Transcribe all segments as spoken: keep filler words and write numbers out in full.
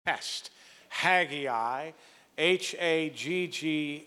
test. Haggai, H A G G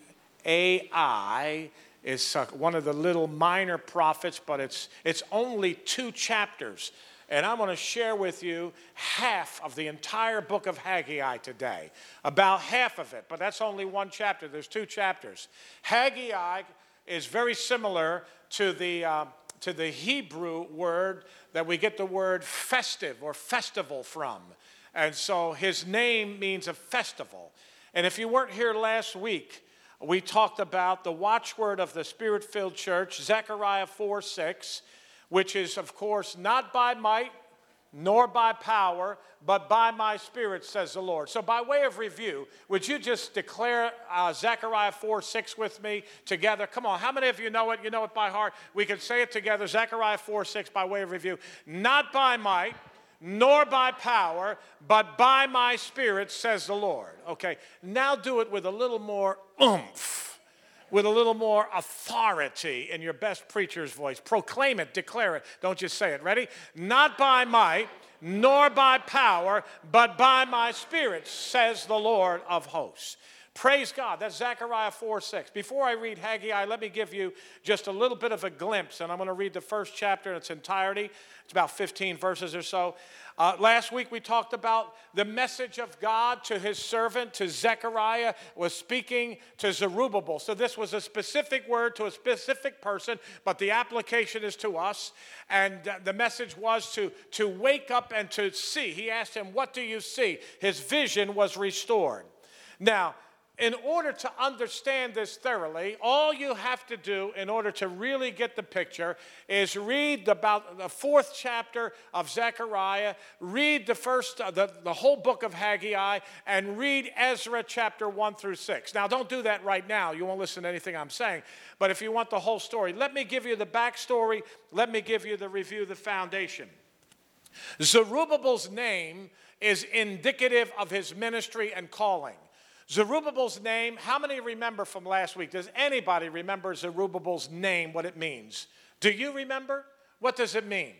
A I, is uh, one of the little minor prophets, but it's, it's only two chapters. And I'm going to share with you half of the entire book of Haggai today. About half of it, but that's only one chapter. There's two chapters. Haggai is very similar to the, uh, to the Hebrew word that we get the word festive or festival from. And so his name means a festival. And if you weren't here last week, we talked about the watchword of the Spirit-filled church, Zechariah four six, which is, of course, not by might nor by power, but by my Spirit, says the Lord. So by way of review, would you just declare uh, Zechariah four six with me together? Come on, how many of you know it? You know it by heart. We can say it together, Zechariah four six, by way of review. Not by might, nor by power, but by my Spirit, says the Lord. Okay, now do it with a little more oomph, with a little more authority in your best preacher's voice. Proclaim it, declare it. Don't just say it. Ready? Not by might, nor by power, but by my Spirit, says the Lord of hosts. Praise God. That's Zechariah four six. Before I read Haggai, let me give you just a little bit of a glimpse, and I'm going to read the first chapter in its entirety. It's about fifteen verses or so. Uh, last week we talked about the message of God to his servant, to Zechariah, was speaking to Zerubbabel. So this was a specific word to a specific person, but the application is to us. And uh, the message was to, to wake up and to see. He asked him, what do you see? His vision was restored. Now, in order to understand this thoroughly, all you have to do in order to really get the picture is read about the fourth chapter of Zechariah, read the first, uh, the, the whole book of Haggai, and read Ezra chapter one through six. Now, don't do that right now. You won't listen to anything I'm saying. But if you want the whole story, let me give you the backstory. Let me give you the review, the foundation. Zerubbabel's name is indicative of his ministry and calling. Zerubbabel's name, how many remember from last week? Does anybody remember Zerubbabel's name, what it means? Do you remember? What does it mean?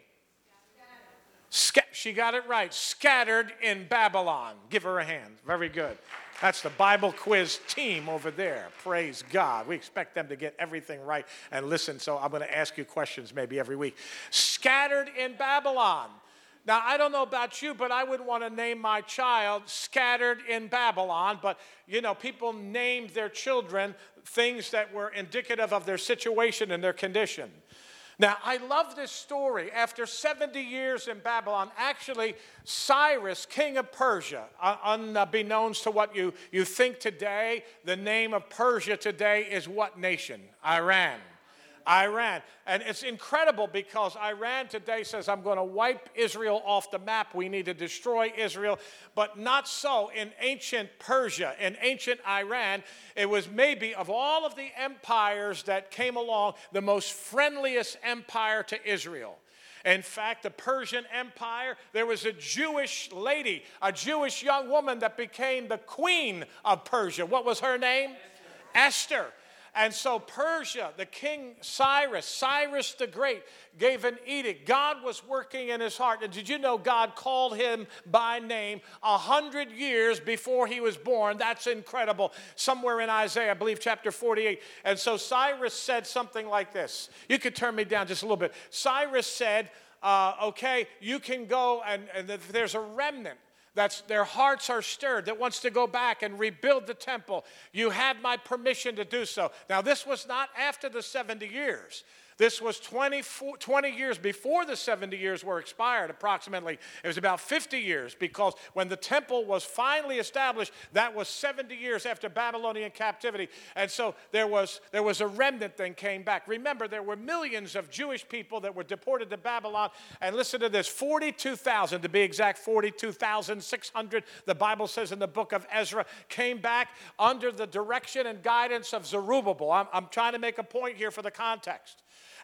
Sc- she got it right. Scattered in Babylon. Give her a hand. Very good. That's the Bible quiz team over there. Praise God. We expect them to get everything right and listen, so I'm going to ask you questions maybe every week. Scattered in Babylon. Now, I don't know about you, but I wouldn't want to name my child Scattered in Babylon. But, you know, people named their children things that were indicative of their situation and their condition. Now, I love this story. After seventy years in Babylon, actually, Cyrus, king of Persia, unbeknownst to what you, you think today, the name of Persia today is what nation? Iran. Iran. And it's incredible because Iran today says, I'm going to wipe Israel off the map. We need to destroy Israel. But not so in ancient Persia, in ancient Iran. It was maybe of all of the empires that came along, the most friendliest empire to Israel. In fact, the Persian Empire, there was a Jewish lady, a Jewish young woman that became the queen of Persia. What was her name? Esther. Esther. And so Persia, the king Cyrus, Cyrus the Great, gave an edict. God was working in his heart. And did you know God called him by name a hundred years before he was born? That's incredible. Somewhere in Isaiah, I believe chapter forty-eight. And so Cyrus said something like this. You could turn me down just a little bit. Cyrus said, uh, okay, you can go and, and there's a remnant. That's their hearts are stirred, that wants to go back and rebuild the temple. You have my permission to do so. Now, this was not after the seventy years. This was twenty, twenty years before the seventy years were expired, approximately. It was about fifty years, because when the temple was finally established, that was seventy years after Babylonian captivity. And so there was, there was a remnant that came back. Remember, there were millions of Jewish people that were deported to Babylon. And listen to this, forty-two thousand, to be exact, forty-two thousand six hundred, the Bible says in the book of Ezra, came back under the direction and guidance of Zerubbabel. I'm, I'm trying to make a point here for the context.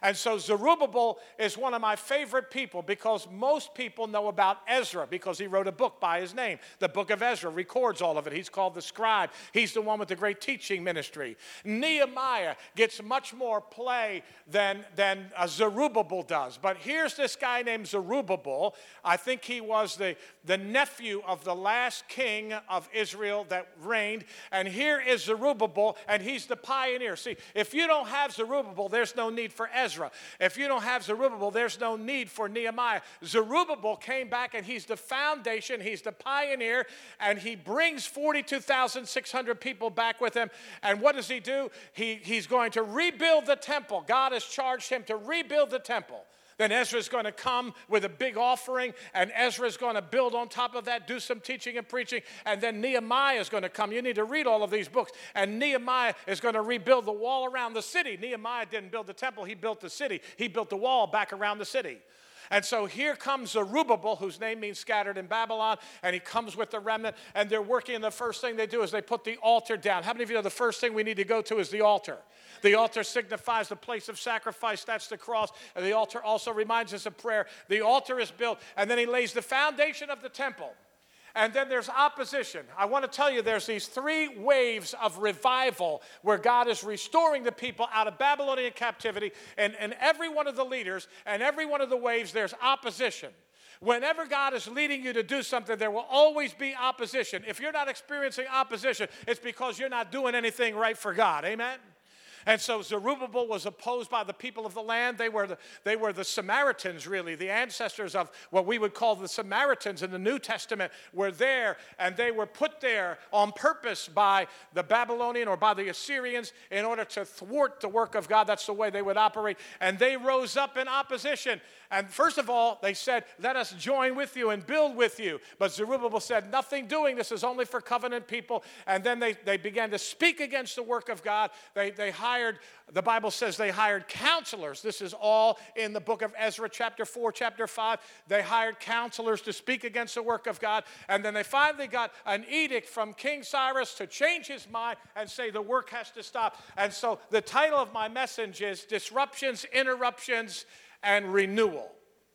And so Zerubbabel is one of my favorite people because most people know about Ezra because he wrote a book by his name. The book of Ezra records all of it. He's called the scribe. He's the one with the great teaching ministry. Nehemiah gets much more play than, than uh, Zerubbabel does. But here's this guy named Zerubbabel. I think he was the, the nephew of the last king of Israel that reigned. And here is Zerubbabel, and he's the pioneer. See, if you don't have Zerubbabel, there's no need for Ezra. If you don't have Zerubbabel, there's no need for Nehemiah. Zerubbabel came back, and he's the foundation. He's the pioneer, and he brings forty-two thousand six hundred people back with him. And what does he do? He, he's going to rebuild the temple. God has charged him to rebuild the temple. Then Ezra's going to come with a big offering, and Ezra's going to build on top of that, do some teaching and preaching, and then Nehemiah is going to come. You need to read all of these books. And Nehemiah is going to rebuild the wall around the city. Nehemiah didn't build the temple. He built the city. He built the wall back around the city. And so here comes Zerubbabel, whose name means scattered in Babylon, and he comes with the remnant, and they're working, and the first thing they do is they put the altar down. How many of you know the first thing we need to go to is the altar? The altar signifies the place of sacrifice. That's the cross. And the altar also reminds us of prayer. The altar is built, and then he lays the foundation of the temple. And then there's opposition. I want to tell you there's these three waves of revival where God is restoring the people out of Babylonian captivity. And, and every one of the leaders and every one of the waves, there's opposition. Whenever God is leading you to do something, there will always be opposition. If you're not experiencing opposition, it's because you're not doing anything right for God. Amen? And so Zerubbabel was opposed by the people of the land. They were the, they were the Samaritans, really. The ancestors of what we would call the Samaritans in the New Testament were there, and they were put there on purpose by the Babylonian or by the Assyrians in order to thwart the work of God. That's the way they would operate. And they rose up in opposition. And first of all, they said, let us join with you and build with you. But Zerubbabel said, nothing doing. This is only for covenant people. And then they, they began to speak against the work of God. They, they hired, the Bible says they hired counselors. This is all in the book of Ezra, chapter four, chapter five. They hired counselors to speak against the work of God. And then they finally got an edict from King Cyrus to change his mind and say the work has to stop. And so the title of my message is Disruptions, Interruptions, and Renewal.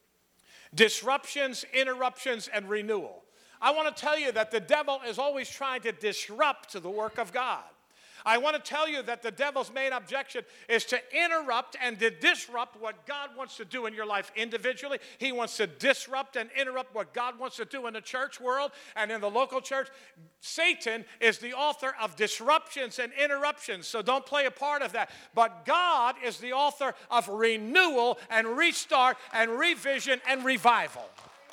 Disruptions, interruptions, and renewal. I want to tell you that the devil is always trying to disrupt the work of God. I want to tell you that the devil's main objection is to interrupt and to disrupt what God wants to do in your life individually. He wants to disrupt and interrupt what God wants to do in the church world and in the local church. Satan is the author of disruptions and interruptions, so don't play a part of that. But God is the author of renewal and restart and revision and revival.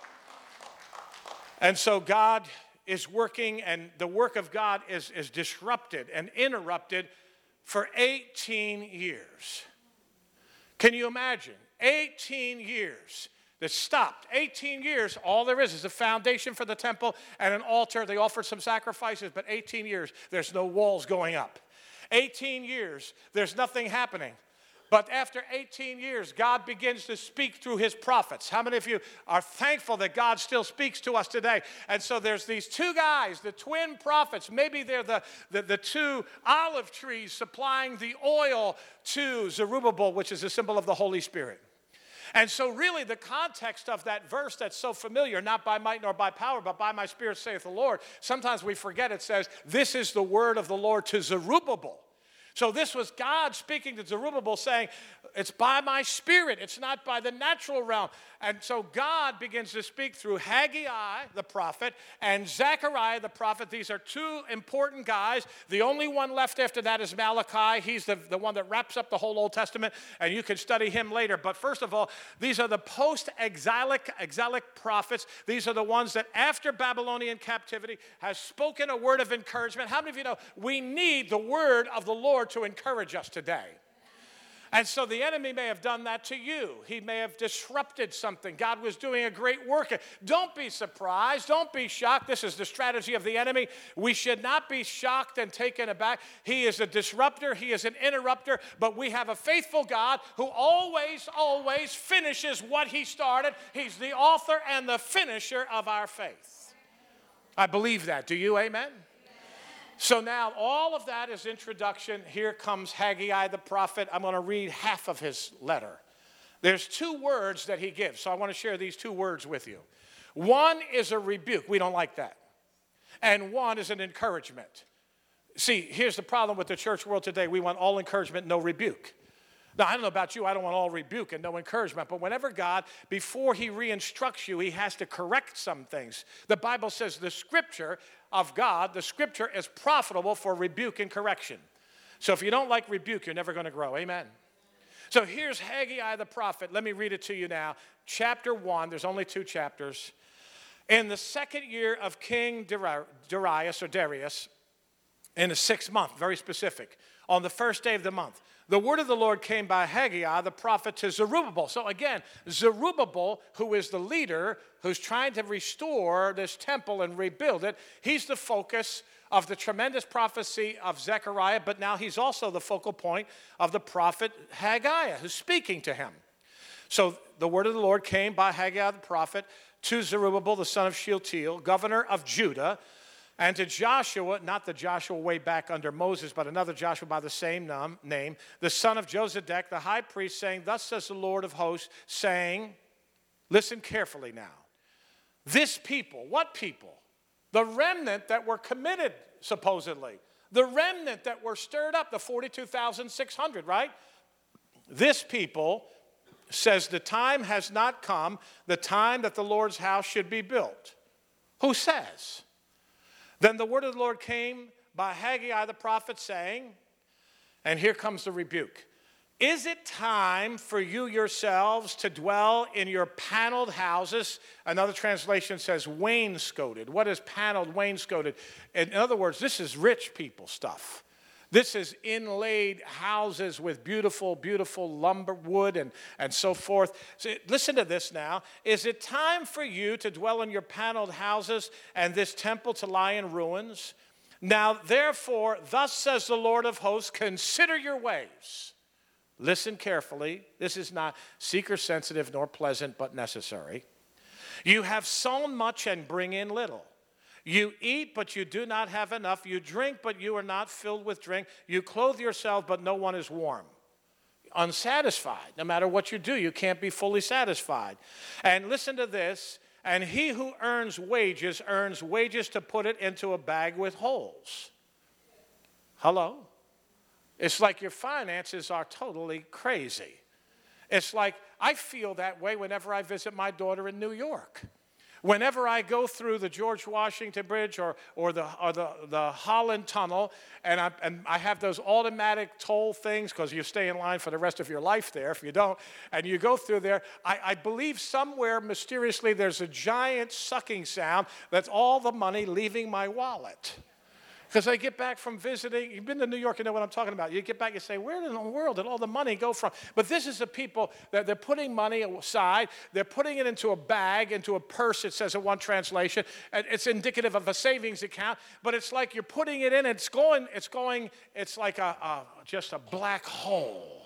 And so God is working, and the work of God is, is disrupted and interrupted for eighteen years. Can you imagine? eighteen years that stopped. eighteen years, all there is is a foundation for the temple and an altar. They offered some sacrifices, but eighteen years, there's no walls going up. eighteen years, there's nothing happening. But after eighteen years, God begins to speak through his prophets. How many of you are thankful that God still speaks to us today? And so there's these two guys, the twin prophets. Maybe they're the, the, the two olive trees supplying the oil to Zerubbabel, which is a symbol of the Holy Spirit. And so really the context of that verse that's so familiar, not by might nor by power, but by my spirit, saith the Lord. Sometimes we forget it says, this is the word of the Lord to Zerubbabel. So this was God speaking to Zerubbabel saying, it's by my spirit, it's not by the natural realm. And so God begins to speak through Haggai, the prophet, and Zechariah, the prophet. These are two important guys. The only one left after that is Malachi. He's the, the one that wraps up the whole Old Testament, and you can study him later. But first of all, these are the post-exilic exilic prophets. These are the ones that after Babylonian captivity has spoken a word of encouragement. How many of you know we need the word of the Lord to encourage us today? And so the enemy may have done that to you. He may have disrupted something. God was doing a great work. Don't be surprised. Don't be shocked. This is the strategy of the enemy. We should not be shocked and taken aback. He is a disruptor. He is an interrupter. But we have a faithful God who always, always finishes what he started. He's the author and the finisher of our faith. I believe that. Do you? Amen? So now all of that is introduction. Here comes Haggai the prophet. I'm going to read half of his letter. There's two words that he gives, so I want to share these two words with you. One is a rebuke. We don't like that. And one is an encouragement. See, here's the problem with the church world today. We want all encouragement, no rebuke. Now, I don't know about you. I don't want all rebuke and no encouragement. But whenever God, before he re-instructs you, he has to correct some things. The Bible says the scripture of God, the scripture is profitable for rebuke and correction. So if you don't like rebuke, you're never going to grow. Amen. So here's Haggai the prophet. Let me read it to you now. Chapter one. There's only two chapters. In the second year of King Darius, or Darius, in the sixth month, very specific, on the first day of the month, the word of the Lord came by Haggai, the prophet, to Zerubbabel. So again, Zerubbabel, who is the leader, who's trying to restore this temple and rebuild it, he's the focus of the tremendous prophecy of Zechariah, but now he's also the focal point of the prophet Haggai, who's speaking to him. So the word of the Lord came by Haggai the prophet to Zerubbabel, the son of Shealtiel, governor of Judah, and to Joshua, not the Joshua way back under Moses, but another Joshua by the same name, the son of Josedek, the high priest, saying, thus says the Lord of hosts, saying, listen carefully now. This people, what people? The remnant that were committed, supposedly. The remnant that were stirred up, the forty-two thousand six hundred, right? This people says the time has not come, the time that the Lord's house should be built. Who says? Then the word of the Lord came by Haggai the prophet, saying, and here comes the rebuke. Is it time for you yourselves to dwell in your paneled houses? Another translation says wainscoted. What is paneled, wainscoted? In other words, this is rich people stuff. This is inlaid houses with beautiful, beautiful lumber, wood, and, and so forth. So listen to this now. Is it time for you to dwell in your paneled houses and this temple to lie in ruins? Now, therefore, thus says the Lord of hosts, consider your ways. Listen carefully. This is not seeker-sensitive nor pleasant, but necessary. You have sown much and bring in little. You eat, but you do not have enough. You drink, but you are not filled with drink. You clothe yourself, but no one is warm. Unsatisfied. No matter what you do, you can't be fully satisfied. And listen to this. And he who earns wages, earns wages to put it into a bag with holes. Hello? It's like your finances are totally crazy. It's like I feel that way whenever I visit my daughter in New York. Whenever I go through the George Washington Bridge or, or, the, or the, the Holland Tunnel, and I, and I have those automatic toll things, because you stay in line for the rest of your life there if you don't, and you go through there, I, I believe somewhere mysteriously there's a giant sucking sound that's all the money leaving my wallet. Because I get back from visiting, you've been to New York, you know what I'm talking about. You get back, you say, where in the world did all the money go from? But this is the people that they're putting money aside. They're putting it into a bag, into a purse, it says in one translation. And it's indicative of a savings account. But it's like you're putting it in, it's going, it's going, it's like a, a just a black hole.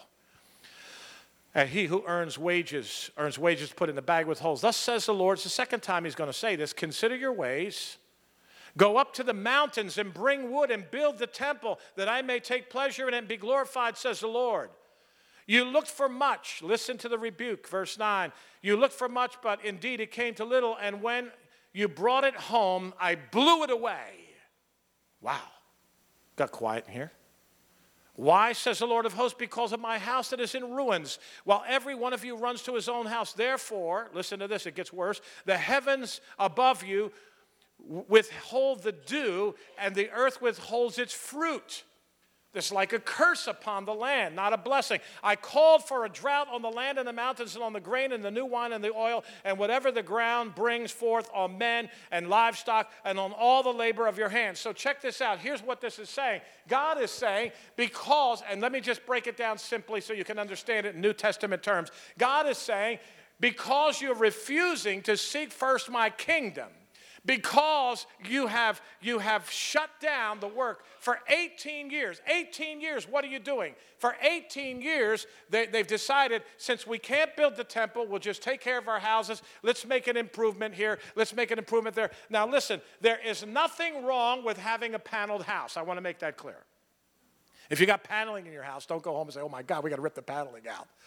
And he who earns wages, earns wages put in the bag with holes. Thus says the Lord. It's the second time he's going to say this. Consider your ways. Go up to the mountains and bring wood and build the temple that I may take pleasure in it and be glorified, says the Lord. You looked for much. Listen to the rebuke, verse nine. You looked for much, but indeed it came to little, and when you brought it home, I blew it away. Wow. Got quiet in here. Why, says the Lord of hosts? Because of my house that is in ruins, while every one of you runs to his own house. Therefore, listen to this, it gets worse. The heavens above you withhold the dew, and the earth withholds its fruit. It's like a curse upon the land, not a blessing. I called for a drought on the land and the mountains and on the grain and the new wine and the oil and whatever the ground brings forth on men and livestock and on all the labor of your hands. So check this out. Here's what this is saying. God is saying, because, and let me just break it down simply so you can understand it in New Testament terms. God is saying, because you're refusing to seek first my kingdom, because you have, you have shut down the work for eighteen years. eighteen years, what are you doing? For eighteen years, they, they've decided, since we can't build the temple, we'll just take care of our houses. Let's make an improvement here. Let's make an improvement there. Now listen, there is nothing wrong with having a paneled house. I want to make that clear. If you got paneling in your house, don't go home and say, oh my God, we got to rip the paneling out.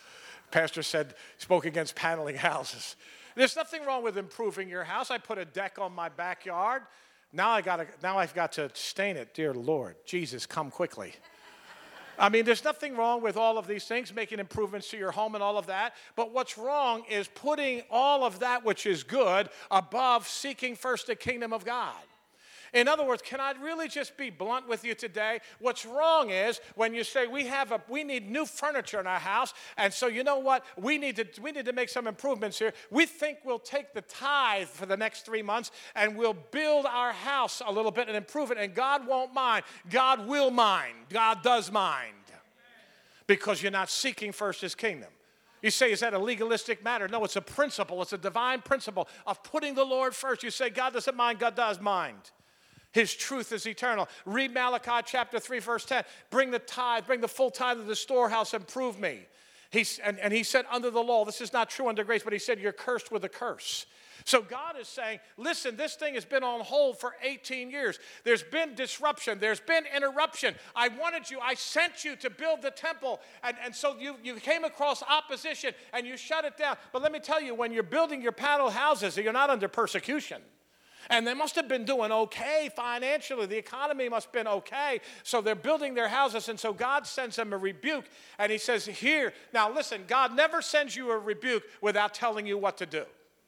Pastor said, spoke against paneling houses. There's nothing wrong with improving your house. I put a deck on my backyard. Now I got now I've got to stain it. Dear Lord, Jesus, come quickly. I mean, there's nothing wrong with all of these things, making improvements to your home and all of that. But what's wrong is putting all of that which is good above seeking first the kingdom of God. In other words, can I really just be blunt with you today? What's wrong is when you say we have a we need new furniture in our house, and so you know what? We need to we need to make some improvements here. We think we'll take the tithe for the next three months and we'll build our house a little bit and improve it, and God won't mind. God will mind. God does mind. Because you're not seeking first his kingdom. You say, is that a legalistic matter? No, it's a principle. It's a divine principle of putting the Lord first. You say, God doesn't mind. God does mind. His truth is eternal. Read Malachi chapter three, verse ten. Bring the tithe, bring the full tithe of the storehouse and prove me. He's, and, and he said under the law, this is not true under grace, but he said you're cursed with a curse. So God is saying, listen, this thing has been on hold for eighteen years. There's been disruption. There's been interruption. I wanted you, I sent you to build the temple. And, and so you, you came across opposition and you shut it down. But let me tell you, when you're building your panel houses, you're not under persecution. And they must have been doing okay financially. The economy must have been okay. So they're building their houses. And so God sends them a rebuke. And he says, here, now listen, God never sends you a rebuke without telling you what to do.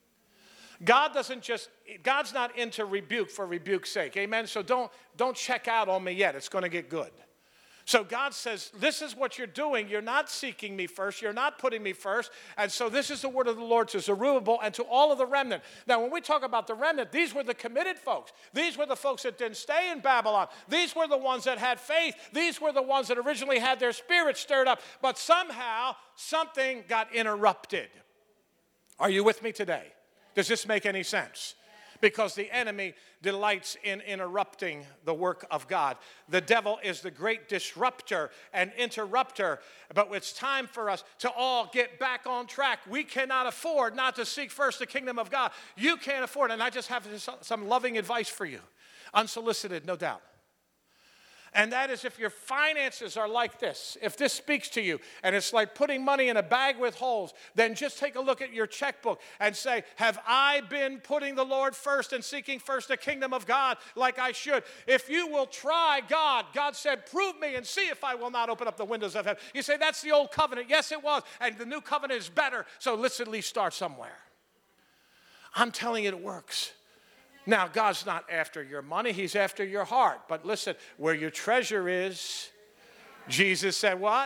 God doesn't just, God's not into rebuke for rebuke's sake. Amen? So don't, don't check out on me yet. It's going to get good. So God says, this is what you're doing. You're not seeking me first. You're not putting me first. And so this is the word of the Lord to Zerubbabel and to all of the remnant. Now, when we talk about the remnant, these were the committed folks. These were the folks that didn't stay in Babylon. These were the ones that had faith. These were the ones that originally had their spirit stirred up. But somehow, something got interrupted. Are you with me today? Does this make any sense? Because the enemy delights in interrupting the work of God. The devil is the great disruptor and interrupter, but it's time for us to all get back on track. We cannot afford not to seek first the kingdom of God. You can't afford it, and I just have some loving advice for you, unsolicited, no doubt. And that is if your finances are like this, if this speaks to you, and it's like putting money in a bag with holes, then just take a look at your checkbook and say, have I been putting the Lord first and seeking first the kingdom of God like I should? If you will try God, God said, prove me and see if I will not open up the windows of heaven. You say, that's the old covenant. Yes, it was. And the new covenant is better. So let's at least start somewhere. I'm telling you, it works. Now, God's not after your money. He's after your heart. But listen, where your treasure is, Jesus said what?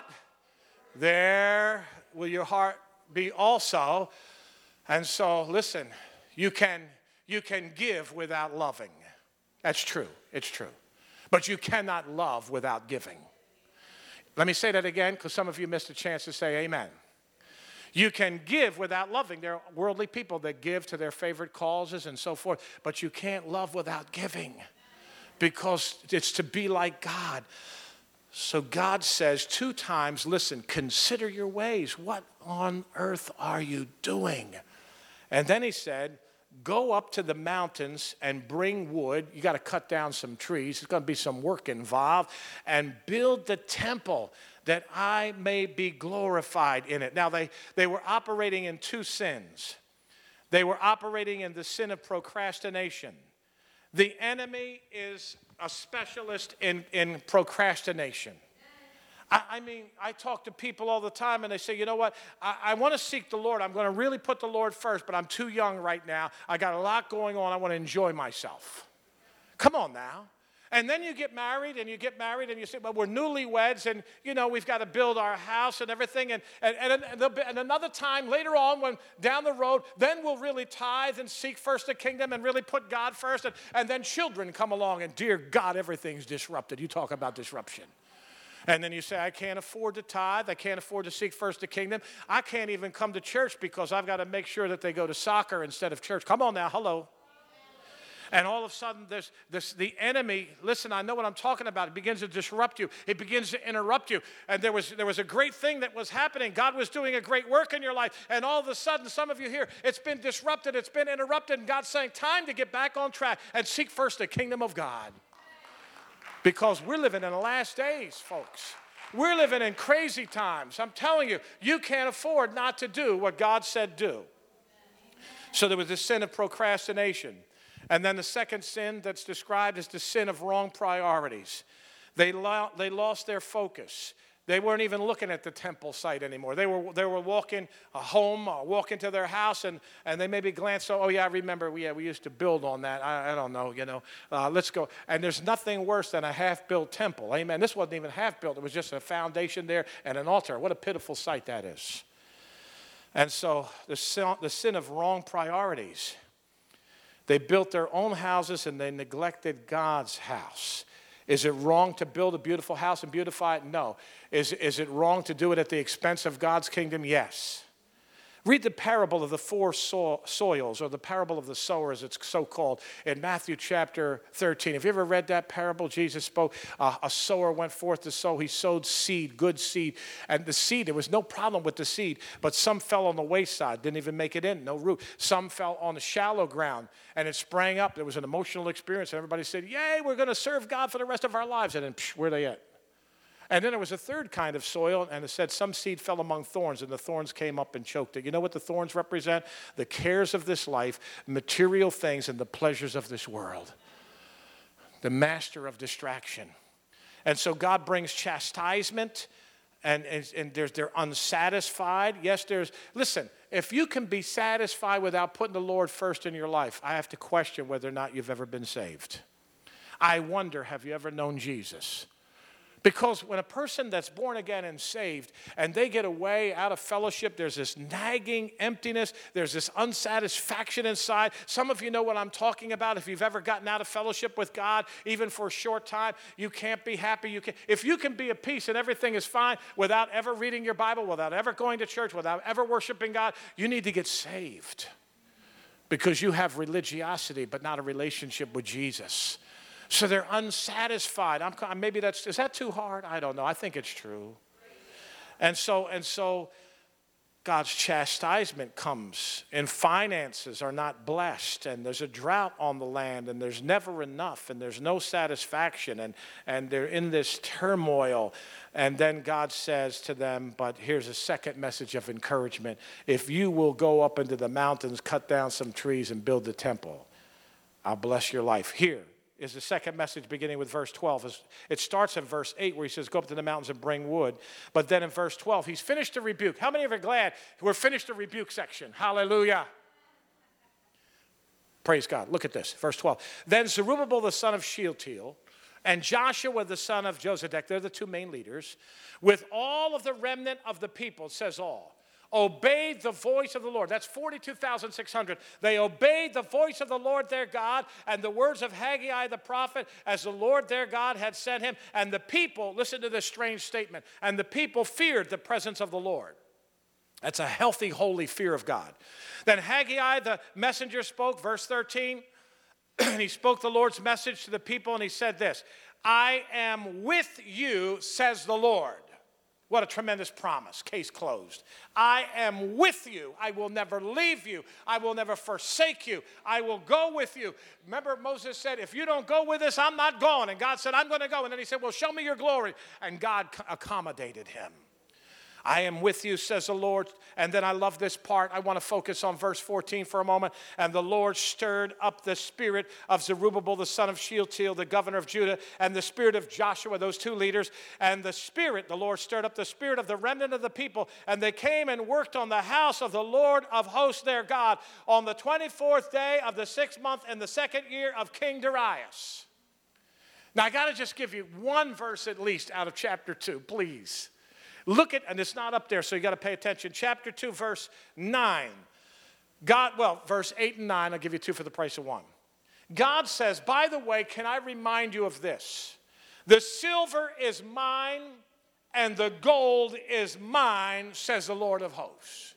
There will your heart be also. And so, listen, you can, you can give without loving. That's true. It's true. But you cannot love without giving. Let me say that again, because some of you missed a chance to say amen. You can give without loving. There are worldly people that give to their favorite causes and so forth, but you can't love without giving because it's to be like God. So God says two times, listen, consider your ways. What on earth are you doing? And then he said, go up to the mountains and bring wood. You got to cut down some trees. There's going to be some work involved. And build the temple that I may be glorified in it. Now, they, they were operating in two sins. They were operating in the sin of procrastination. The enemy is a specialist in, in procrastination. I, I mean, I talk to people all the time, and they say, you know what, I, I want to seek the Lord. I'm going to really put the Lord first, but I'm too young right now. I got a lot going on. I want to enjoy myself. Come on now. And then you get married, and you get married, and you say, well, we're newlyweds, and, you know, we've got to build our house and everything. And, and, and, and another time later on, when down the road, then we'll really tithe and seek first the kingdom and really put God first. And, and then children come along, and dear God, everything's disrupted. You talk about disruption. And then you say, I can't afford to tithe. I can't afford to seek first the kingdom. I can't even come to church because I've got to make sure that they go to soccer instead of church. Come on now, hello. And all of a sudden, there's this, the enemy, listen, I know what I'm talking about. It begins to disrupt you. It begins to interrupt you. And there was, there was a great thing that was happening. God was doing a great work in your life. And all of a sudden, some of you here, it's been disrupted. It's been interrupted. And God's saying, time to get back on track and seek first the kingdom of God. Because we're living in the last days, folks. We're living in crazy times. I'm telling you, you can't afford not to do what God said do. So there was the sin of procrastination. And then the second sin that's described is the sin of wrong priorities. They, lo- they lost their focus. They weren't even looking at the temple site anymore. They were they were walking home, or walking to their house, and, and they maybe glanced, oh, yeah, I remember, we, yeah, we used to build on that. I, I don't know, you know, uh, let's go. And there's nothing worse than a half-built temple. Amen. This wasn't even half-built. It was just a foundation there and an altar. What a pitiful sight that is. And so the sin, the sin of wrong priorities. They built their own houses, and they neglected God's house. Is it wrong to build a beautiful house and beautify it? No. Is, is it wrong to do it at the expense of God's kingdom? Yes. Read the parable of the four so- soils, or the parable of the sower, as it's so called, in Matthew chapter thirteen. Have you ever read that parable? Jesus spoke, uh, a sower went forth to sow. He sowed seed, good seed. And the seed, there was no problem with the seed, but some fell on the wayside, didn't even make it in, no root. Some fell on the shallow ground, and it sprang up. There was an emotional experience, and everybody said, yay, we're going to serve God for the rest of our lives. And then, psh, where are they at? And then there was a third kind of soil, and it said some seed fell among thorns, and the thorns came up and choked it. You know what the thorns represent? The cares of this life, material things, and the pleasures of this world. The master of distraction. And so God brings chastisement, and, and, and there's, they're unsatisfied. Yes, there's, listen, if you can be satisfied without putting the Lord first in your life, I have to question whether or not you've ever been saved. I wonder, have you ever known Jesus? Because when a person that's born again and saved, and they get away out of fellowship, there's this nagging emptiness, there's this unsatisfaction inside. Some of you know what I'm talking about. If you've ever gotten out of fellowship with God, even for a short time, you can't be happy. You can, if you can be at peace and everything is fine without ever reading your Bible, without ever going to church, without ever worshiping God, you need to get saved. Because you have religiosity, but not a relationship with Jesus. So they're unsatisfied. I'm, maybe that's, is that too hard? I don't know. I think it's true. And so, and so God's chastisement comes, and finances are not blessed, and there's a drought on the land, and there's never enough, and there's no satisfaction, and, and they're in this turmoil. And then God says to them, but here's a second message of encouragement. If you will go up into the mountains, cut down some trees, and build the temple, I'll bless your life. Here is the second message beginning with verse twelve. It starts in verse eight where he says, go up to the mountains and bring wood. But then in verse twelve, he's finished the rebuke. How many of you are glad we're finished the rebuke section? Hallelujah. Praise God. Look at this, verse twelve. Then Zerubbabel the son of Shealtiel and Joshua the son of Josedek, they're the two main leaders, with all of the remnant of the people, it says all, obeyed the voice of the Lord. That's forty-two thousand six hundred. They obeyed the voice of the Lord their God and the words of Haggai the prophet as the Lord their God had sent him. And the people, listen to this strange statement, and the people feared the presence of the Lord. That's a healthy, holy fear of God. Then Haggai the messenger spoke, verse thirteen, and he spoke the Lord's message to the people, and he said this, I am with you, says the Lord. What a tremendous promise. Case closed. I am with you. I will never leave you. I will never forsake you. I will go with you. Remember Moses said, if you don't go with us, I'm not going. And God said, I'm going to go. And then he said, well, show me your glory. And God accommodated him. I am with you, says the Lord. And then I love this part. I want to focus on verse fourteen for a moment. And the Lord stirred up the spirit of Zerubbabel, the son of Shealtiel, the governor of Judah, and the spirit of Joshua, those two leaders. And the spirit, the Lord stirred up the spirit of the remnant of the people. And they came and worked on the house of the Lord of hosts their God on the twenty-fourth day of the sixth month in the second year of King Darius. Now, I got to just give you one verse at least out of chapter two, please. Look at, and it's not up there, so you got to pay attention. Chapter two, verse nine. God, well, verse eight and nine, I'll give you two for the price of one. God says, by the way, can I remind you of this? The silver is mine and the gold is mine, says the Lord of hosts.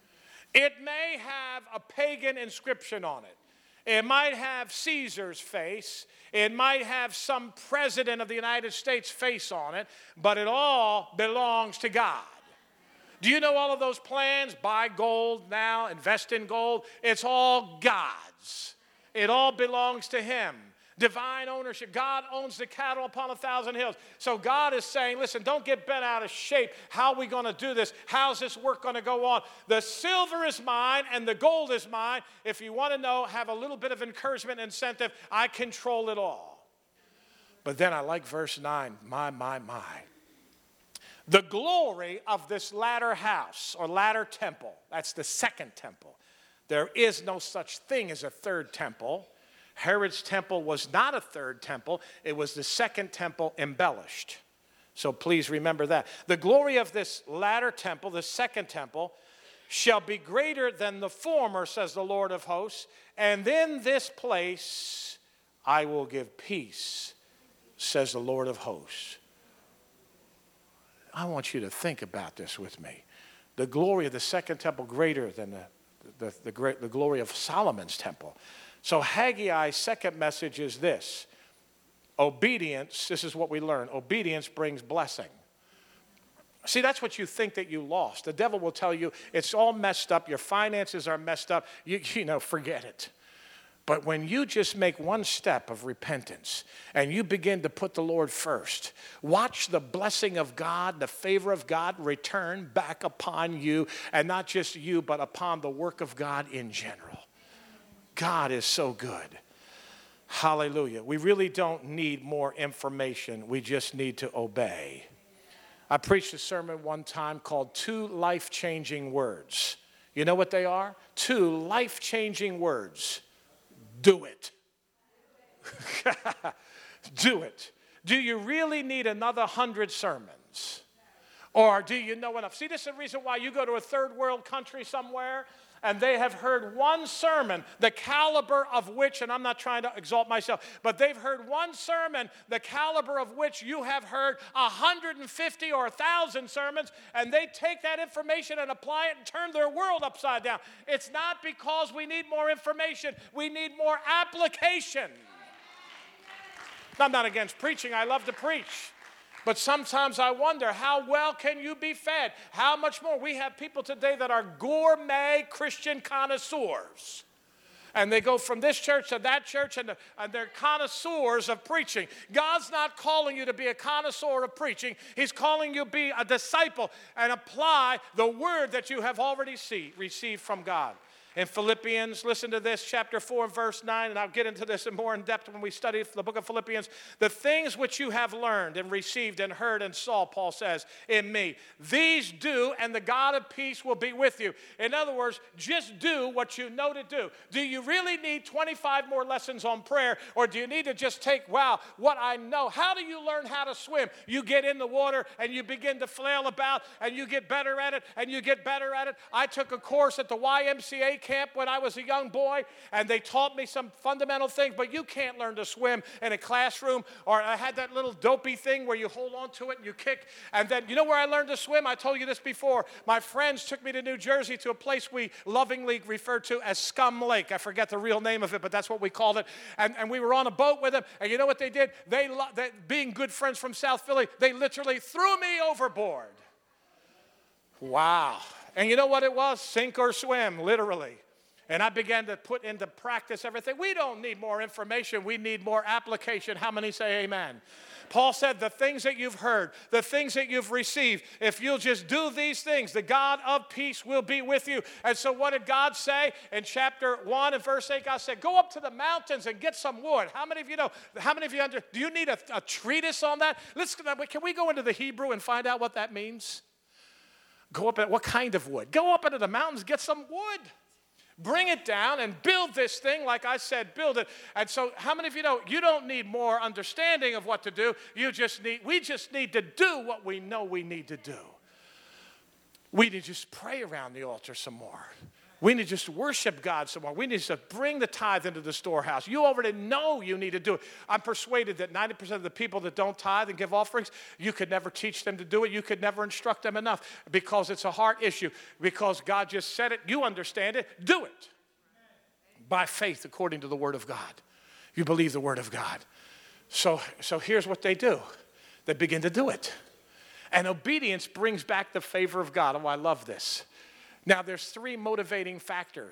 It may have a pagan inscription on it. It might have Caesar's face. It might have some president of the United States face on it, but it all belongs to God. Do you know all of those plans? Buy gold now, invest in gold. It's all God's. It all belongs to him. Divine ownership. God owns the cattle upon a thousand hills. So God is saying, listen, don't get bent out of shape. How are we going to do this? How's this work going to go on? The silver is mine and the gold is mine. If you want to know, have a little bit of encouragement, incentive, I control it all. But then I like verse nine. My, my, my. The glory of this latter house or latter temple, that's the second temple. There is no such thing as a third temple. Herod's temple was not a third temple. It was the second temple embellished. So please remember that. The glory of this latter temple, the second temple, shall be greater than the former, says the Lord of hosts. And in this place I will give peace, says the Lord of hosts. I want you to think about this with me. The glory of the second temple greater than the, the, the, great, the glory of Solomon's temple. So Haggai's second message is this. Obedience, this is what we learn. Obedience brings blessing. See, that's what you think that you lost. The devil will tell you it's all messed up. Your finances are messed up. You, you know, forget it. But when you just make one step of repentance and you begin to put the Lord first, watch the blessing of God, the favor of God return back upon you, and not just you, but upon the work of God in general. God is so good. Hallelujah. We really don't need more information. We just need to obey. I preached a sermon one time called Two Life-Changing Words. You know what they are? Two life-changing words. Do it. Do it. Do you really need another hundred sermons? Or do you know enough? See, this is the reason why you go to a third world country somewhere and they have heard one sermon, the caliber of which, and I'm not trying to exalt myself, but they've heard one sermon, the caliber of which you have heard one hundred fifty or one thousand sermons, and they take that information and apply it and turn their world upside down. It's not because we need more information. We need more application. I'm not against preaching. I love to preach. But sometimes I wonder, how well can you be fed? How much more? We have people today that are gourmet Christian connoisseurs. And they go from this church to that church, and, and they're connoisseurs of preaching. God's not calling you to be a connoisseur of preaching. He's calling you to be a disciple and apply the word that you have already see, received from God. In Philippians, listen to this, chapter four, verse nine, and I'll get into this in more in depth when we study the book of Philippians. The things which you have learned and received and heard and saw, Paul says, in me, these do, and the God of peace will be with you. In other words, just do what you know to do. Do you really need twenty-five more lessons on prayer, or do you need to just take, wow, what I know? How do you learn how to swim? You get in the water, and you begin to flail about, and you get better at it, and you get better at it. I took a course at the Y M C A camp when I was a young boy, and they taught me some fundamental things, but you can't learn to swim in a classroom. Or I had that little dopey thing where you hold on to it and you kick, and then you know where I learned to swim? I told you this before. My friends took me to New Jersey to a place we lovingly referred to as Scum Lake. I forget the real name of it, but that's what we called it. And, and we were on a boat with them, and you know what they did? They, they, being good friends from South Philly, they literally threw me overboard. Wow. And you know what it was? Sink or swim, literally. And I began to put into practice everything. We don't need more information. We need more application. How many say amen? Paul said, the things that you've heard, the things that you've received, if you'll just do these things, the God of peace will be with you. And so what did God say? In chapter one and verse eight, God said, go up to the mountains and get some wood. How many of you know? How many of you under? Do you need a, a treatise on that? Let's, can we go into the Hebrew and find out what that means? Go up, at, what kind of wood? Go up into the mountains, get some wood. Bring it down and build this thing, like I said, build it. And so how many of you know you don't need more understanding of what to do? You just need, we just need to do what we know we need to do. We need to just pray around the altar some more. We need to just worship God some more. We need to bring the tithe into the storehouse. You already know you need to do it. I'm persuaded that ninety percent of the people that don't tithe and give offerings, you could never teach them to do it. You could never instruct them enough because it's a heart issue. Because God just said it. You understand it. Do it. By faith according to the word of God. You believe the word of God. So, so here's what they do. They begin to do it. And obedience brings back the favor of God. Oh, I love this. Now, there's three motivating factors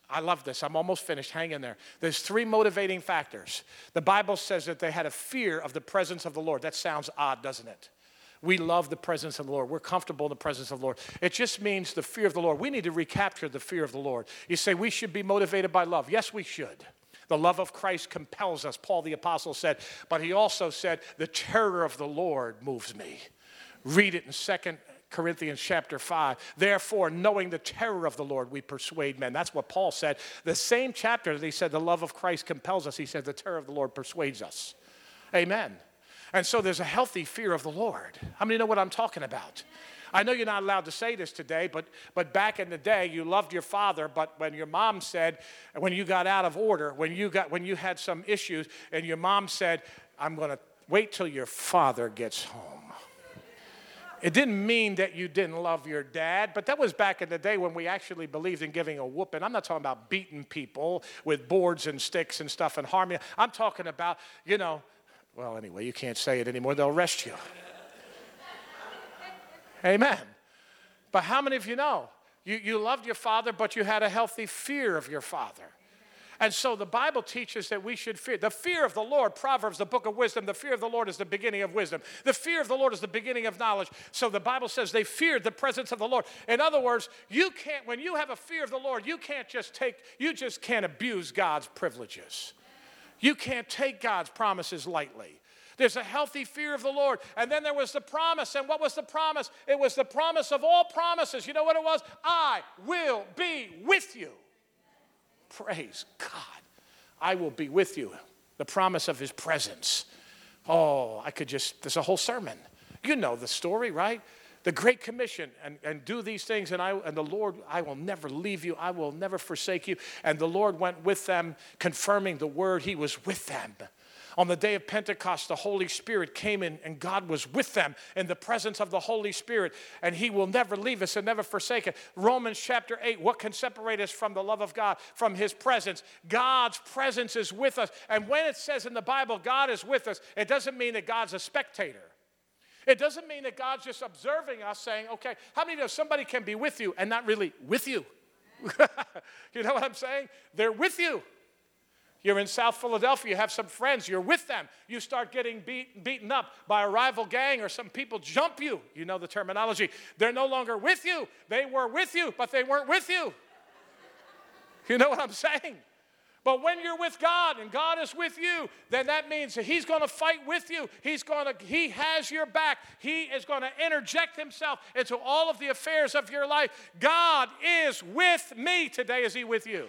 I love this. I'm almost finished. Hang in there. There's three motivating factors. The Bible says that they had a fear of the presence of the Lord. That sounds odd, doesn't it? We love the presence of the Lord. We're comfortable in the presence of the Lord. It just means the fear of the Lord. We need to recapture the fear of the Lord. You say we should be motivated by love. Yes, we should. The love of Christ compels us, Paul the Apostle said. But he also said, the terror of the Lord moves me. Read it in Second Corinthians chapter five. Therefore, knowing the terror of the Lord, we persuade men. That's what Paul said. The same chapter that he said the love of Christ compels us, he said the terror of the Lord persuades us. Amen. And so there's a healthy fear of the Lord. How many know what I'm talking about? I know you're not allowed to say this today, but, but back in the day, you loved your father, but when your mom said, when you got out of order, when you, got, when you had some issues, and your mom said, I'm going to wait till your father gets home. It didn't mean that you didn't love your dad, but that was back in the day when we actually believed in giving a whooping. I'm not talking about beating people with boards and sticks and stuff and harming. I'm talking about, you know, well, anyway, you can't say it anymore. They'll arrest you. Amen. But how many of you know? You, you loved your father, but you had a healthy fear of your father. And so the Bible teaches that we should fear. The fear of the Lord, Proverbs, the book of wisdom, the fear of the Lord is the beginning of wisdom. The fear of the Lord is the beginning of knowledge. So the Bible says they feared the presence of the Lord. In other words, you can't, when you have a fear of the Lord, you can't just take, you just can't abuse God's privileges. You can't take God's promises lightly. There's a healthy fear of the Lord. And then there was the promise. And what was the promise? It was the promise of all promises. You know what it was? I will be with you. Praise God. I will be with you. The promise of his presence. Oh, I could just, there's a whole sermon. You know the story, right? The Great Commission, and, and do these things, and I and the Lord, I will never leave you. I will never forsake you. And the Lord went with them, confirming the word. He was with them. On the day of Pentecost, the Holy Spirit came in, and God was with them in the presence of the Holy Spirit, and he will never leave us and never forsake us. Romans chapter eight, what can separate us from the love of God? From his presence. God's presence is with us. And when it says in the Bible, God is with us, it doesn't mean that God's a spectator. It doesn't mean that God's just observing us saying, okay, how many know somebody can be with you and not really with you? You know what I'm saying? They're with you. You're in South Philadelphia, you have some friends, you're with them. You start getting beat, beaten up by a rival gang or some people jump you. You know the terminology. They're no longer with you. They were with you, but they weren't with you. You know what I'm saying? But when you're with God and God is with you, then that means that he's going to fight with you. He's going to, he has your back. He is going to interject himself into all of the affairs of your life. God is with me. Today, is he with you?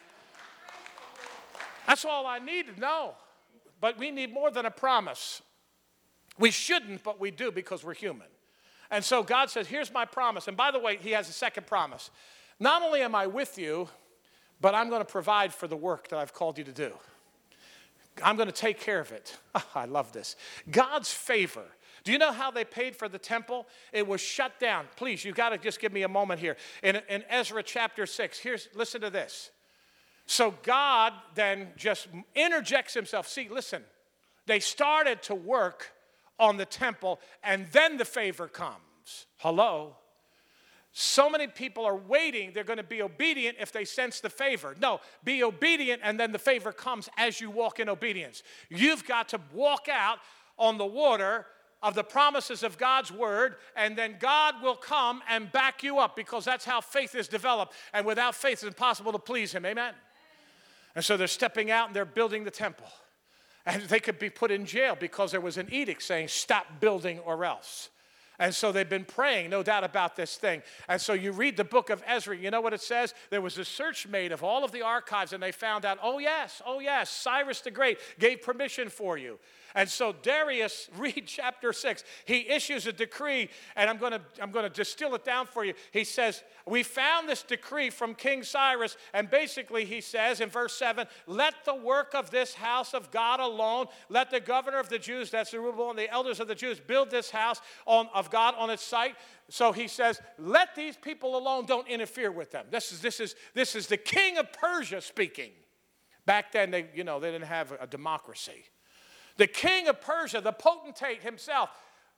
That's all I need to know. But we need more than a promise. We shouldn't, but we do because we're human. And so God says, here's my promise. And by the way, he has a second promise. Not only am I with you, but I'm going to provide for the work that I've called you to do. I'm going to take care of it. Oh, I love this. God's favor. Do you know how they paid for the temple? It was shut down. Please, you've got to just give me a moment here. In, in Ezra chapter six, here's, listen to this. So God then just interjects himself. See, listen, they started to work on the temple, and then the favor comes. Hello? So many people are waiting. They're going to be obedient if they sense the favor. No, be obedient, and then the favor comes as you walk in obedience. You've got to walk out on the water of the promises of God's word, and then God will come and back you up, because that's how faith is developed. And without faith, it's impossible to please him. Amen? And so they're stepping out and they're building the temple. And they could be put in jail because there was an edict saying, stop building or else. And so they've been praying, no doubt about this thing. And so you read the book of Ezra, you know what it says? There was a search made of all of the archives, and they found out, oh yes, oh yes, Cyrus the Great gave permission for you. And so Darius, read chapter six, he issues a decree, and I'm going to I'm going to distill it down for you. He says, we found this decree from King Cyrus, and basically he says in verse seven, let the work of this house of God alone, let the governor of the Jews, that's Zerubbabel, and the elders of the Jews build this house on, of God on its site. So he says, let these people alone, don't interfere with them. This is, this is, this is the king of Persia speaking. Back then, they, you know, they didn't have a democracy. The king of Persia, the potentate himself,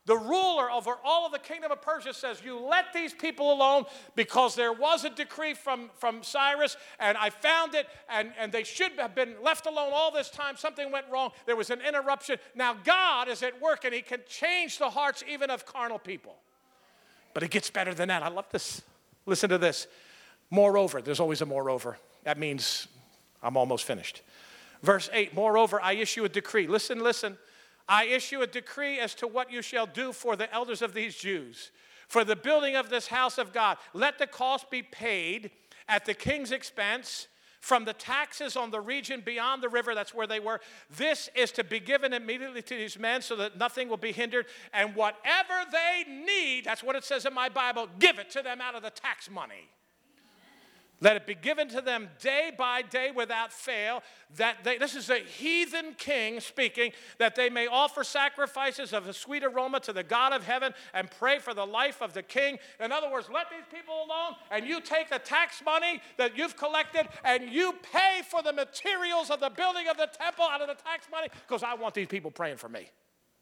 The ruler over all of the kingdom of Persia says, you let these people alone because there was a decree from, from Cyrus, and I found it, and, and they should have been left alone all this time. Something went wrong. There was an interruption. Now God is at work, and he can change the hearts even of carnal people. But it gets better than that. I love this. Listen to this. Moreover, there's always a moreover. That means I'm almost finished. Verse eight, moreover, I issue a decree. Listen, listen. I issue a decree as to what you shall do for the elders of these Jews, for the building of this house of God. Let the cost be paid at the king's expense from the taxes on the region beyond the river. That's where they were. This is to be given immediately to these men so that nothing will be hindered. And whatever they need, that's what it says in my Bible, give it to them out of the tax money. Let it be given to them day by day without fail, that they, this is a heathen king speaking, that they may offer sacrifices of a sweet aroma to the God of heaven and pray for the life of the king. In other words, let these people alone, and you take the tax money that you've collected and you pay for the materials of the building of the temple out of the tax money, because I want these people praying for me.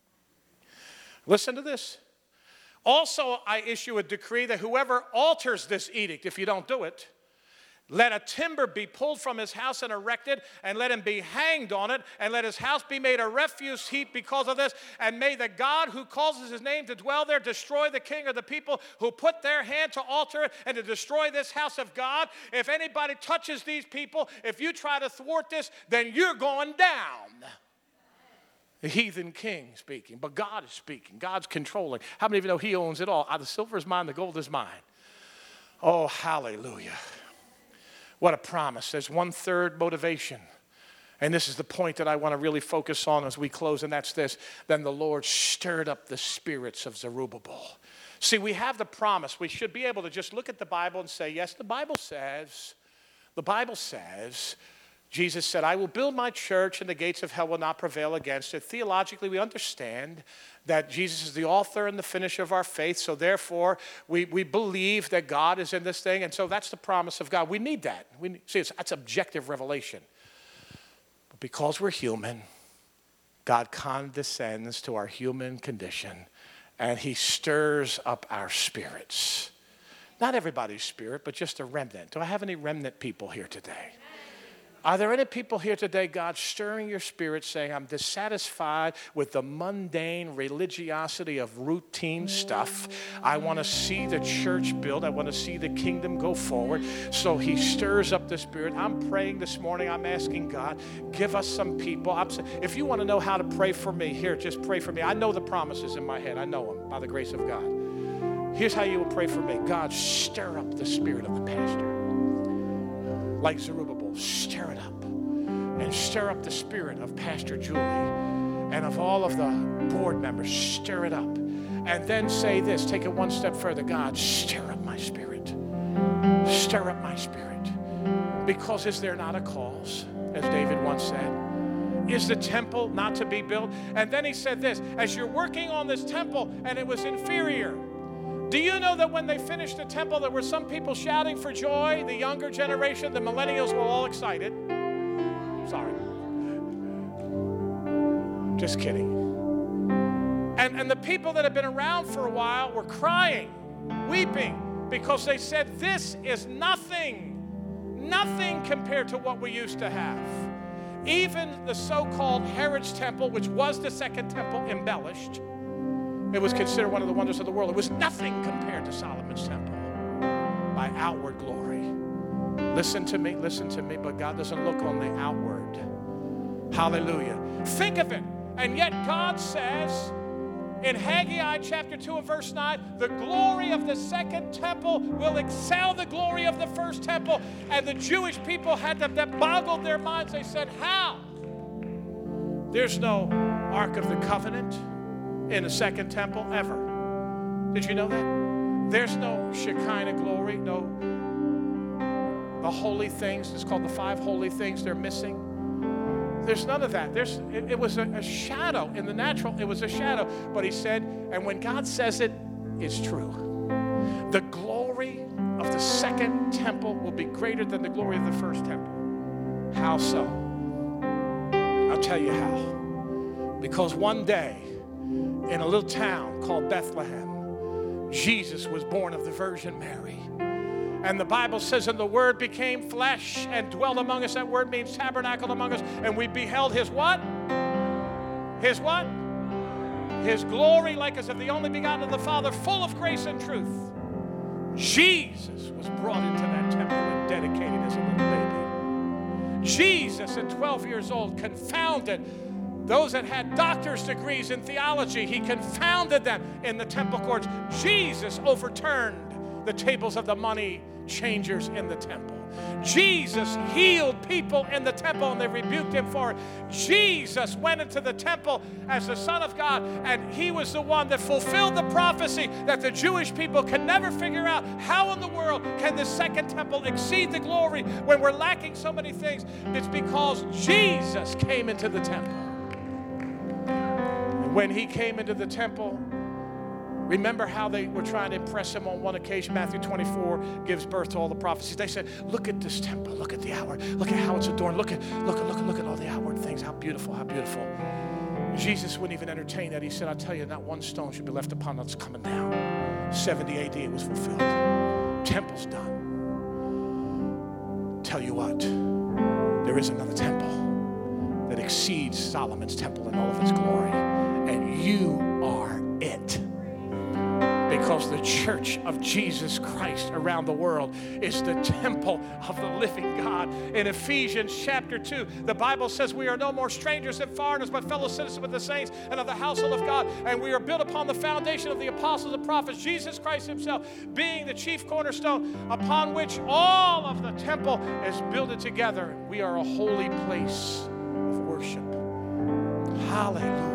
Listen to this. Also, I issue a decree that whoever alters this edict, if you don't do it, let a timber be pulled from his house and erected, and let him be hanged on it, and let his house be made a refuse heap because of this. And may the God who causes his name to dwell there destroy the king or the people who put their hand to alter it and to destroy this house of God. If anybody touches these people, if you try to thwart this, then you're going down. The heathen king speaking, but God is speaking. God's controlling. How many of you know he owns it all? The silver is mine, the gold is mine. Oh, hallelujah. What a promise. There's one third motivation. And this is the point that I want to really focus on as we close, and that's this. Then the Lord stirred up the spirits of Zerubbabel. See, we have the promise. We should be able to just look at the Bible and say, yes, the Bible says, the Bible says, Jesus said, I will build my church and the gates of hell will not prevail against it. Theologically, we understand that Jesus is the author and the finisher of our faith. So therefore, we, we believe that God is in this thing. And so that's the promise of God. We need that. We need, see, it's, that's objective revelation. But because we're human, God condescends to our human condition. And he stirs up our spirits. Not everybody's spirit, but just a remnant. Do I have any remnant people here today? Are there any people here today, God, stirring your spirit, saying, I'm dissatisfied with the mundane religiosity of routine stuff. I want to see the church build. I want to see the kingdom go forward. So he stirs up the spirit. I'm praying this morning. I'm asking God, give us some people. I'm, if you want to know how to pray for me, here, just pray for me. I know the promises in my head. I know them by the grace of God. Here's how you will pray for me. God, stir up the spirit of the pastor. Like Zerubbabel, stir it up. And stir up the spirit of Pastor Julie and of all of the board members. Stir it up. And then say this, take it one step further. God, stir up my spirit. Stir up my spirit. Because is there not a cause, as David once said? Is the temple not to be built? And then he said this, as you're working on this temple and it was inferior, do you know that when they finished the temple, there were some people shouting for joy? The younger generation, the millennials were all excited. Sorry. Just kidding. And, and the people that had been around for a while were crying, weeping, because they said, this is nothing, nothing compared to what we used to have. Even the so-called Herod's temple, which was the second temple embellished, it was considered one of the wonders of the world. It was nothing compared to Solomon's temple by outward glory. Listen to me, listen to me, but God doesn't look on the outward. Hallelujah. Think of it. And yet God says in Haggai chapter two and verse nine, the glory of the second temple will excel the glory of the first temple. And the Jewish people had that, that boggled their minds. They said, how? There's no Ark of the Covenant in the second temple ever. Did you know that? There's no Shekinah glory, no the holy things. It's called the five holy things they're missing. There's none of that. There's it, it was a, a shadow in the natural. It was a shadow. But he said, and when God says it, it's true. The glory of the second temple will be greater than the glory of the first temple. How so? I'll tell you how. Because one day, in a little town called Bethlehem, Jesus was born of the Virgin Mary. And the Bible says, and the Word became flesh and dwelt among us. That word means tabernacled among us. And we beheld his what? His what? His glory, like as of the only begotten of the Father, full of grace and truth. Jesus was brought into that temple and dedicated as a little baby. Jesus, at twelve years old, confounded those that had doctor's degrees in theology. He confounded them in the temple courts. Jesus overturned the tables of the money changers in the temple. Jesus healed people in the temple, and they rebuked him for it. Jesus went into the temple as the Son of God, and he was the one that fulfilled the prophecy that the Jewish people could never figure out. How in the world can the second temple exceed the glory when we're lacking so many things? It's because Jesus came into the temple. And when he came into the temple, remember how they were trying to impress him on one occasion. Matthew twenty-four gives birth to all the prophecies. They said, look at this temple, look at the outward, look at how it's adorned, look at, look at, look at, look at all the outward things, how beautiful, how beautiful. Jesus wouldn't even entertain that. He said, I tell you, not one stone should be left upon that's coming down. seventy A D it was fulfilled. Temple's done. Tell you what, there is another temple that exceeds Solomon's temple in all of its glory, and you are it. Because the church of Jesus Christ around the world is the temple of the living God. In Ephesians chapter two, the Bible says we are no more strangers and foreigners, but fellow citizens with the saints and of the household of God. And we are built upon the foundation of the apostles and prophets, Jesus Christ himself being the chief cornerstone, upon which all of the temple is built together. We are a holy place of worship. Hallelujah.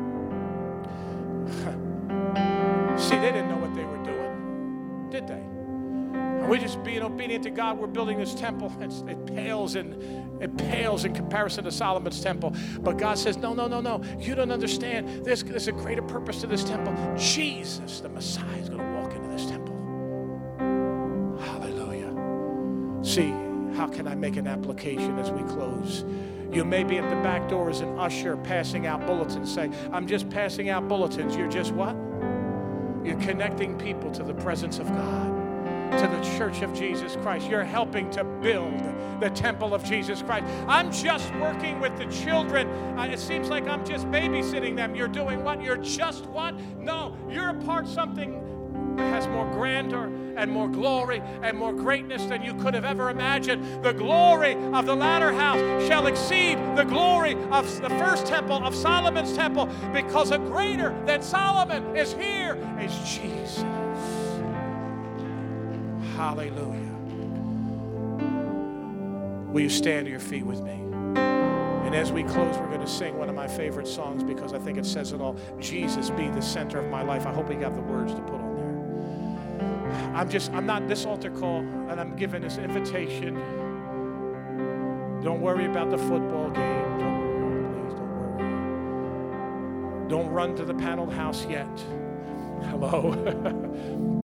See, they didn't know what they were doing, did they? And we just being obedient to God, we're building this temple. It's, it pales in it pales in comparison to Solomon's temple. But God says, no, no, no, no. You don't understand. There's, there's a greater purpose to this temple. Jesus, the Messiah, is going to walk into this temple. Hallelujah. See, how can I make an application as we close? You may be at the back door as an usher passing out bulletins. Say, I'm just passing out bulletins. You're just what? You're connecting people to the presence of God, to the church of Jesus Christ. You're helping to build the temple of Jesus Christ. I'm just working with the children. Uh, it seems like I'm just babysitting them. You're doing what? You're just what? No, you're a part of something that has more grandeur and more glory and more greatness than you could have ever imagined. The glory of the latter house shall exceed the glory of the first temple, of Solomon's temple, because a greater than Solomon is here, is Jesus. Hallelujah. Will you stand to your feet with me? And as we close, we're going to sing one of my favorite songs because I think it says it all. Jesus, be the center of my life. I hope we got the words to put on there. I'm just, I'm not this altar call, and I'm giving this invitation. Don't worry about the football game. Don't worry, please don't worry. Don't run to the paneled house yet. Hello.